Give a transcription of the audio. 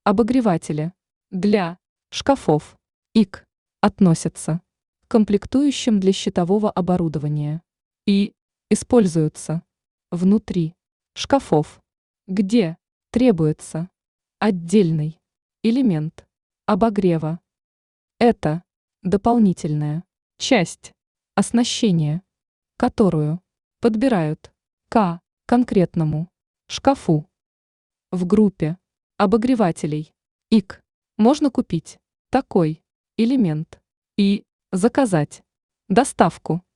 Обогреватели для шкафов ИК относятся к комплектующим для щитового оборудования и используются внутри шкафов, где требуется отдельный элемент обогрева. Это дополнительная часть оснащения, которую подбирают к конкретному шкафу. В группе обогревателей ИК можно купить такой элемент и заказать доставку